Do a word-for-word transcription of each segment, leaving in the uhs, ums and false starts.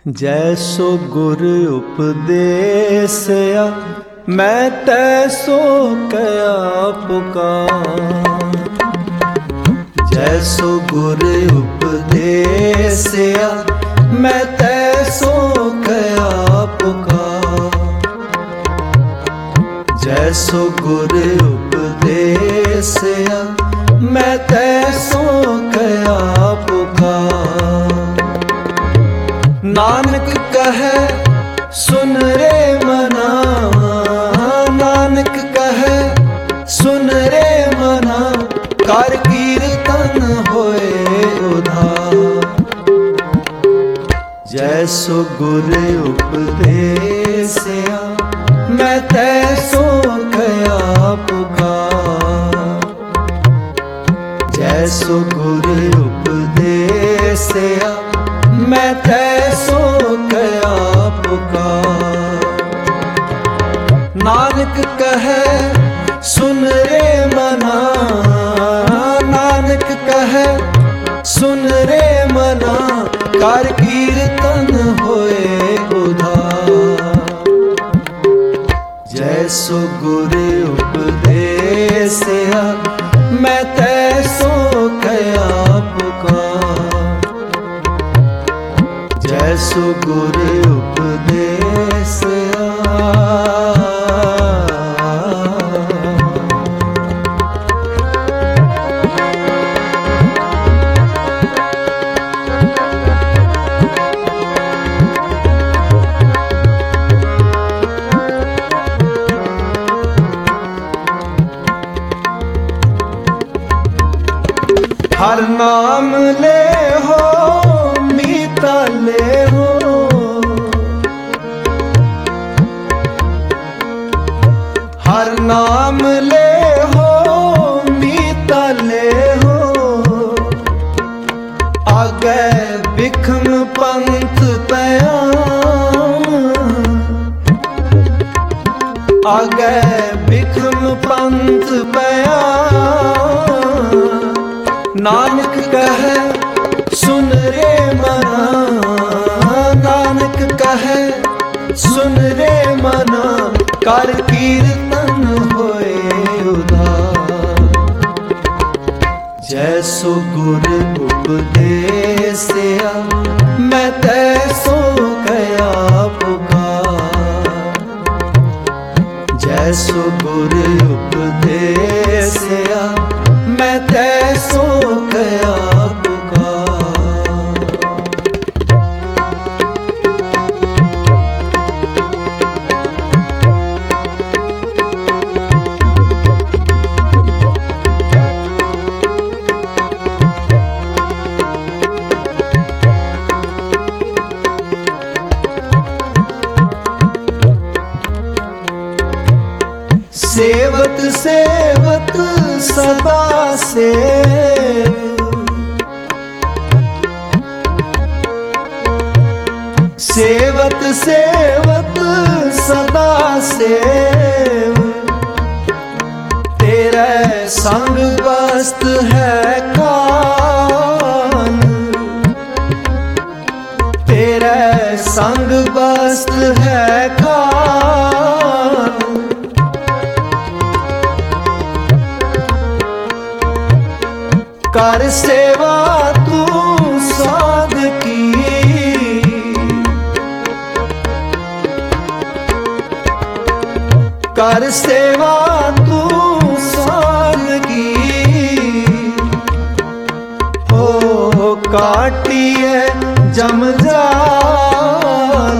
जैसो गुर उपदेसया मैं तैसो कया पुकार। जैसो गुर उपदेसया मैं तैसो कया पुकार। जैसो गुर उपदेसया मैं तैसो कया पुकार। नानक कहे सुन रे मना, नानक कहे सुन रे मना, कर कीर्तन होए उधार। जैसो गुर उपदेसया मैं तैसो कया पुकार। जैसो गुर उपदेसया मैं तैसो कया पुकार। नानक कहे सुन रे मना, नानक कहे सुन रे मना, कर कीर्तन होए उधार। जैसो गुर उपदेसया मैं तैसो कया पुकार। जैसो गुर उपदेसया। हर नाम ले हो मीता ले हो, हर नाम ले हो मीता ले हो। आगे बिखम पंथ पयाम, आगे बिखम पंथ पयाम। नानक कहे सुन रे मना, नानक कहे सुन रे मना, कर कीर्तन होए उधार। जैसो गुर उपदेसया मैं तैसो कया पुकार। जैसो गुर उपदेसया मैं तैसो कया पुकार। सेवत सेवत सदा से, सेवत सेवत सदा से, तेरे संग बस्त है कान, तेरे संग बस्त है कान। कर सेवा तू साध की, कर सेवा तू साध की। हो काटिए जम जाल,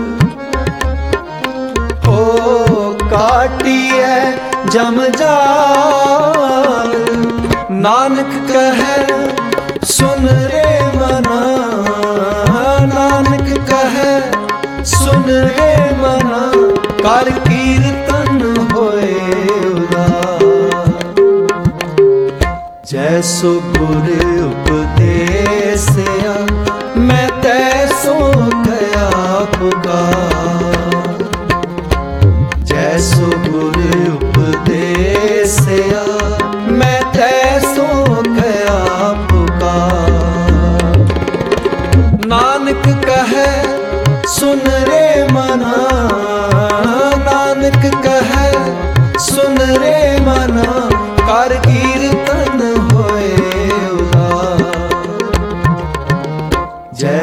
हो काटिए जम जाल। नानक कहे सुन रे मना, नानक कहे सुन रे मना, कर कीर्तन होए उधार। जैसो गुर उपदेसया मैं तैसो कया पुकार। जैसो गुर उपदेसया मैं तैसो कया पुकार। नानक कहे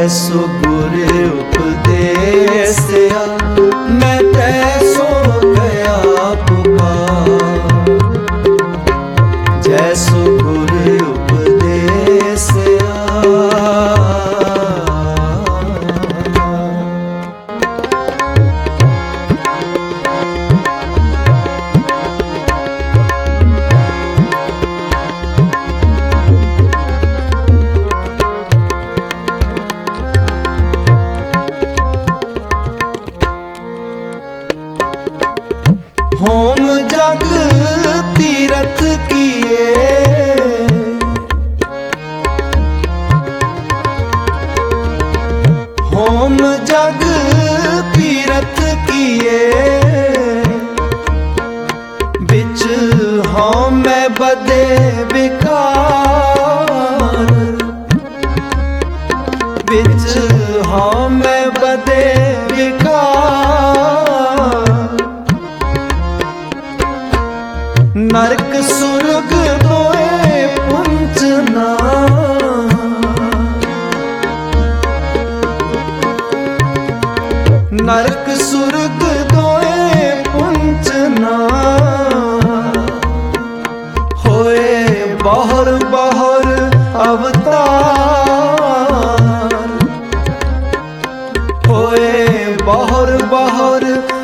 जैसो गुर उपदेसिया मैं तैसो गया पुकार। जैसो गुर उपदेसिया होम जग तीरथ किए, होम जग तीरथ किए, बिच होम में बदे विकार, बिच होम में बदे विकार। नरक सुरग दोए पुंजना, नरक सुरग दोए पुंजना। होए बाहर बाहर अवतार, होए बाहर बाहर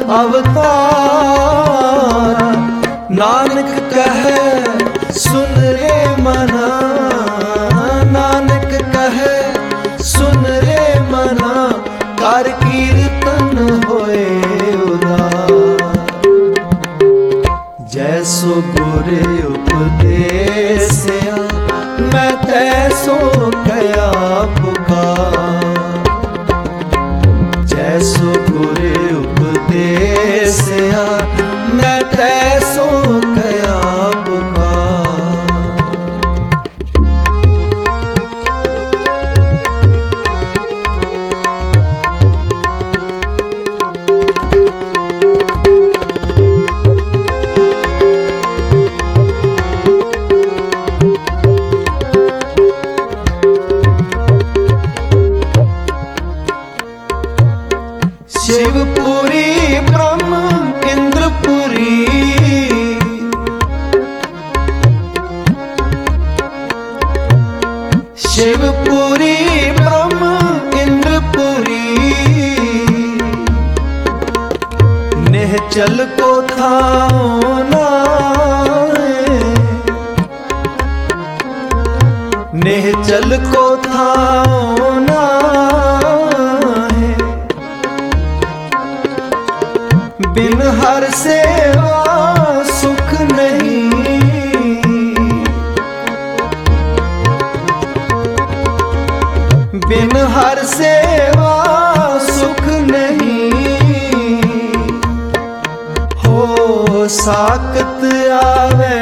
अवतार। नानक कहे सुन रे मना, नानक कहे सुन रे मना। कर कीर्तन होए उदार। जैसो गुर उपदेसिया मैं तैसो गया पुकार। जैसो गुर उपदेसिया मैं तैसो गया पुकार। शिवपुरी ब्रह्म इंद्रपुरी, शिवपुरी ब्रह्म इंद्रपुरी। निहचल को थाओ नाए, निहचल को थाओ नाए। बिन हर सेवा सुख नहीं, बिन हर सेवा सुख नहीं। हो साकत आवे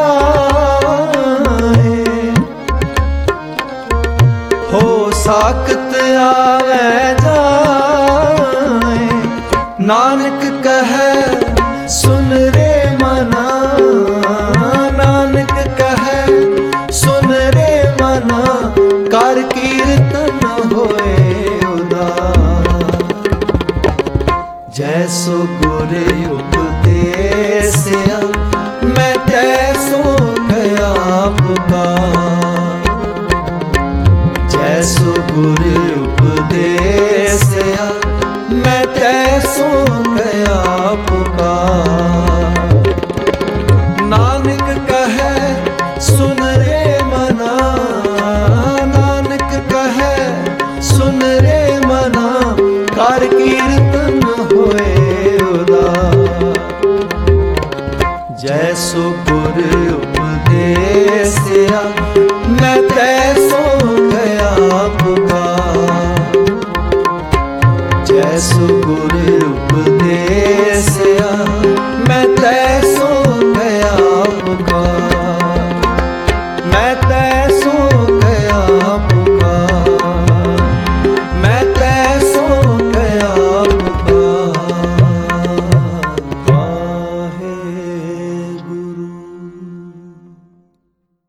जाए, हो साकत आवे जाए। नानक कहे सुन रे मना, नानक कहे सुन रे मना। कर कीर्तन होए उदार। जैसो गुर उपदेसिया मैं तैसो गया पुकार। जैसो गुर उपदेसिया मैं तैसो गया पुकार। नानक कहे सुन रे मना, नानक कहे सुन रे मना। कर की